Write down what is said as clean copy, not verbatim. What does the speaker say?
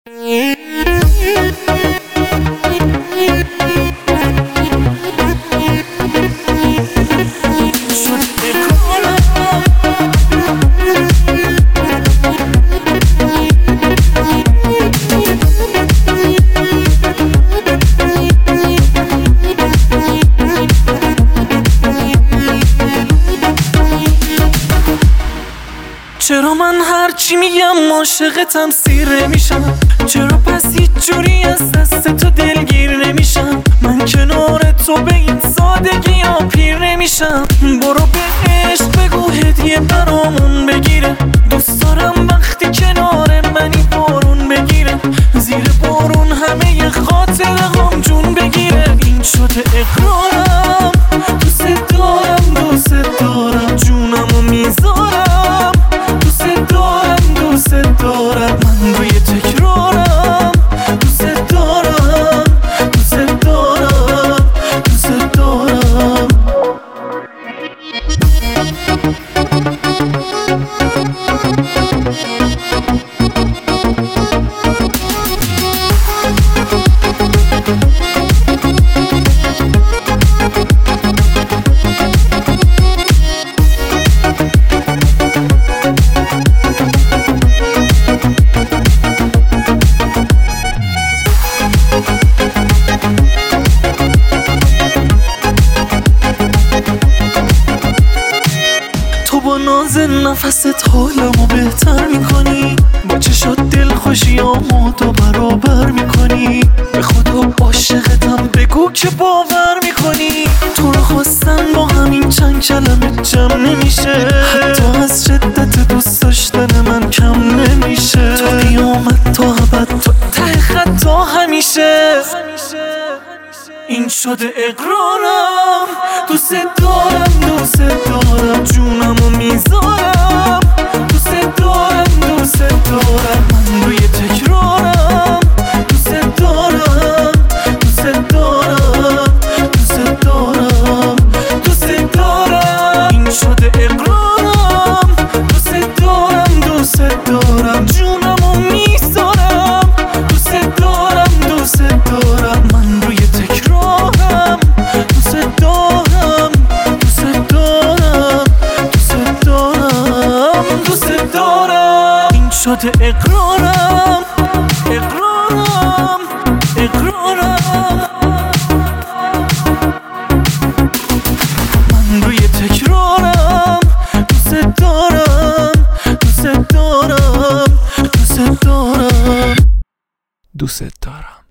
چرا من هرچی میگم عاشقتم سیر نمیشم؟ چرا پس هیچ جوری از دست تو دلگیر نمیشم؟ من کنار تو به این سادگی ها پیر نمیشم. برو به عشق بگو هدیه برامون بگیره. دوست دارم وقتی کنار منی بارون بگیره، زیر بارون همه خاطره هم جون بگیره. این شده اقرارم، دوست دارم دوست دارم، جونمو میذارم، دوست دارم، من روی تکرارم، دوست دارم، دوست دارم، دوست دارم. با ناز نفست حالمو بهتر میکنی، با چشات دلخوشیامو تو برابر میکنی. به خدا عاشقتم بگو که باور میکنی. تو رو خواستن با همین چند کلمه جمع نمیشه، حتی از شدت دوست داشتن من کم نمیشه. تو قیامت تا ابد تو ته خط تا همیشه. این شده اقرارم، دوست دارم، دوست دارم، جونمو میذارم، دوست دارم، دوست دارم، من روی تکرارم، دوست دارم، دوست دارم، دوست دارم، دوست دارم. این شده اقرارم، دوست دارم، دوست دارم، جونمو میذارم، دوست دارم، دوست دارم، من روی تکرارم، دوست دارم، دوست دارم، دوست دارم، دوست دارم. این شده اقرارم، اقرارم، اقرارم، من روی تکرارم، دوست دارم، دوست دارم، دوست دارم، دوست دارم.